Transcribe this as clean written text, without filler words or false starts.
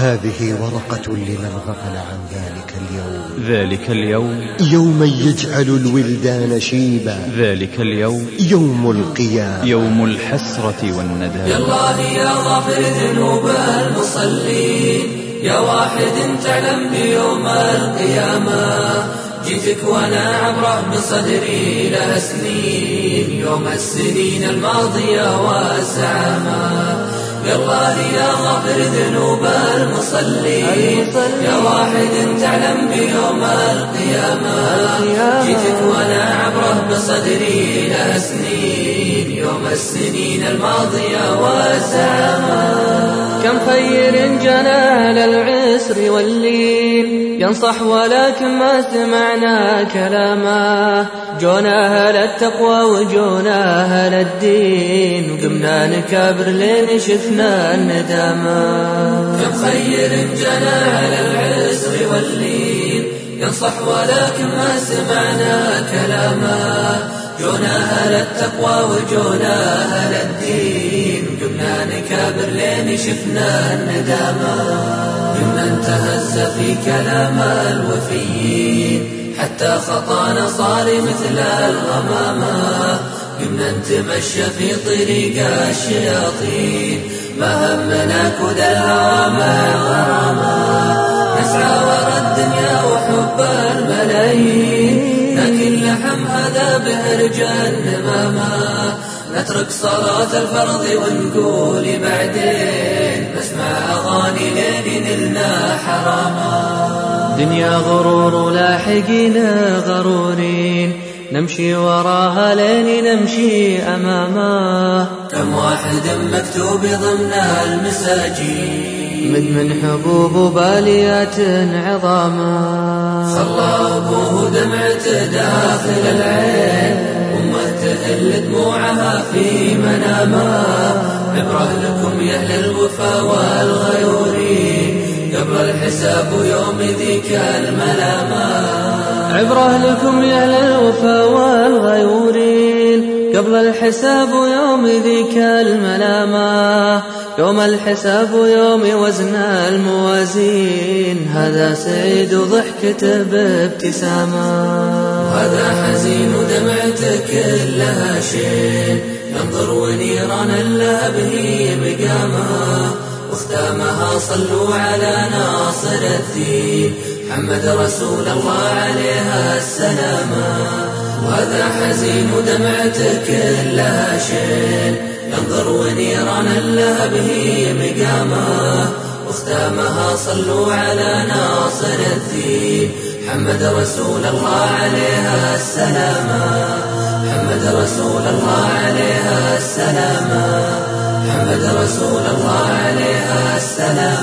هذه ورقة لمن غفل عن ذلك اليوم يوما يجعل الولدان شيبا. ذلك اليوم يوم القيامة، يوم الحسرة والندامة. يا الله يا غافر ذنوب المصلين، يا واحد تعلم بيوم القيامة، جيتك وانا عبره بصدري لها سنين، يوم السنين الماضية والزعامة. يا الله يا غافر ذنوب المصلين، يا واحد تعلم بيوم القيامة، جيتك وانا عبره بصدري لها سنين، يوم السنين الماضية والزعامة. كم خير جنى للعسر واللين، ينصح ولكن ما سمعنا كلامه، جونا أهل التقوى وجونا أهل الدين، وقمنا نكابر لين شفنا الندامة. كم خير جنى للعسر واللين، ينصح ولكن ما سمعنا كلامه، جونا أهل التقوى وجونا أهل الدين، قمنا نكابر لين شفنا الندامة. قمنا نتهز في كلام الوفيين، حتى خطانا صار مثل الغمامة، قمنا نتمشى في طريق الشياطين، ما همنا كد الهوامع غرامة، نسعى وراء الدنيا وحب الملايين، لكن لحم هذا بهرج النمامة، نترك صلاة الفرض ونقول بعدين، نسمع أغاني لين نلنا حراما. دنيا غرور ولاحقين غرورين، نمشي وراها لين نمشي أمامه. كم واحد مكتوب ضمن المساجين، من حبوب وباليات عظامه، صلى أبوه دمعة داخل العين، أمه تهل دموعها في منامه. عبرة لكم يا أهل الوفا والغيورين، قبل الحساب يوم ذيك الملامة. عبرة لكم يا أهل الوفا والغيورين، قبل الحساب يوم ذيك الملامة، يوم الحساب يوم وزن الموازين، هذا سعيد وضحكته بابتسامة، وهذا حزين ودمعته كلها شين، ننظر ونيران اللهب هي مقامة، واختامها صلوا على ناصر الدين، محمد رسول الله عليها السلامة. وهذا حزين ودمعته كلها شين، ينظر ونيران اللهب هي مقامة، واختامها صلوا على ناصر الدين، محمد رسول الله عليها السلامة، محمد رسول الله عليها السلامة، محمد رسول الله عليها السلامة.